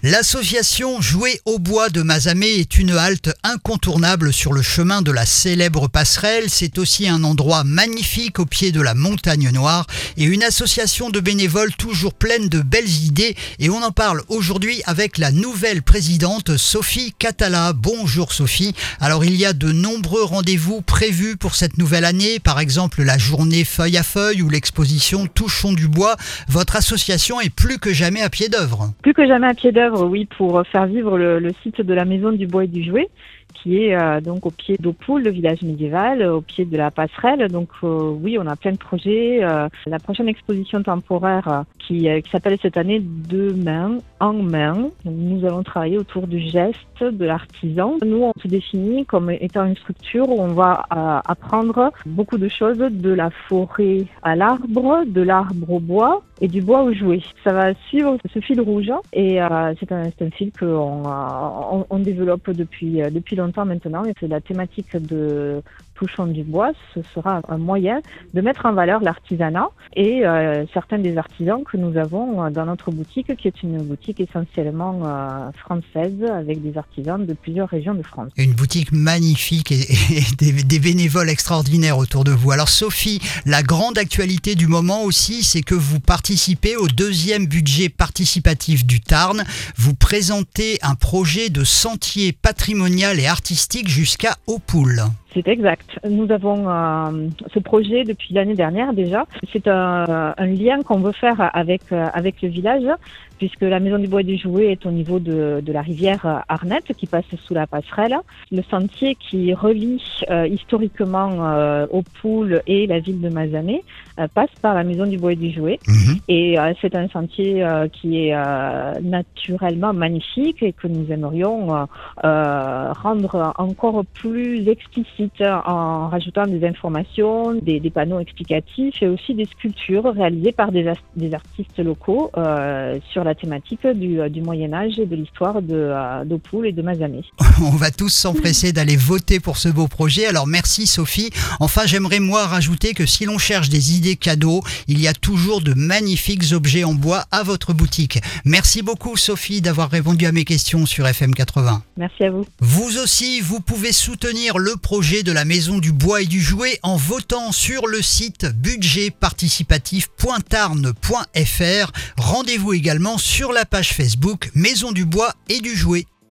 L'association Jouer au bois de Mazamet est une halte incontournable sur le chemin de la célèbre passerelle. C'est aussi un endroit magnifique au pied de la montagne Noire et une association de bénévoles toujours pleine de belles idées. Et on en parle aujourd'hui avec la nouvelle présidente Sophie Catala. Bonjour Sophie. Alors il y a de nombreux rendez-vous prévus pour cette nouvelle année, par exemple la journée feuille à feuille ou l'exposition Touchons du bois. Votre association est plus que jamais à pied d'œuvre. Plus que jamais à pied d'œuvre, oui, pour faire vivre le site de la Maison du Bois et du Jouet, qui est donc au pied d'Aupoul, le village médiéval, au pied de la passerelle. Donc oui, on a plein de projets. La prochaine exposition temporaire qui s'appelle cette année De main en main. Donc, nous allons travailler autour du geste, de l'artisan. Nous, on se définit comme étant une structure où on va apprendre beaucoup de choses, de la forêt à l'arbre, de l'arbre au bois et du bois au jouet. Ça va suivre ce fil rouge et c'est un fil qu'on développe depuis longtemps maintenant, et c'est la thématique de Touchons du bois. Ce sera un moyen de mettre en valeur l'artisanat et certains des artisans que nous avons dans notre boutique, qui est une boutique essentiellement française avec des artisans de plusieurs régions de France. Une boutique magnifique et des bénévoles extraordinaires autour de vous. Alors Sophie, la grande actualité du moment aussi, c'est que vous participez au 2e budget participatif du Tarn. Vous présentez un projet de sentier patrimonial et artistique jusqu'à Aupoul. C'est exact. Nous avons ce projet depuis l'année dernière déjà. C'est un lien qu'on veut faire avec le village, puisque la Maison du Bois et du Jouet est au niveau de la rivière Arnette qui passe sous la passerelle. Le sentier qui relie historiquement Aupoul et la ville de Mazamet passe par la Maison du Bois et du Jouet. Et c'est un sentier qui est naturellement magnifique et que nous aimerions rendre encore plus explicite en rajoutant des informations, des panneaux explicatifs et aussi des sculptures réalisées par des artistes locaux sur la thématique du Moyen-Âge et de l'histoire d'Aupoul et de Mazamet. On va tous s'empresser d'aller voter pour ce beau projet. Alors merci Sophie. Enfin, j'aimerais moi rajouter que si l'on cherche des idées cadeaux, il y a toujours de magnifiques objets en bois à votre boutique. Merci beaucoup Sophie d'avoir répondu à mes questions sur FM 80. Merci à vous. Vous aussi, vous pouvez soutenir le projet de la Maison du Bois et du Jouet en votant sur le site budgetparticipatif.tarn.fr. Rendez-vous également sur la page Facebook Maison du Bois et du Jouet.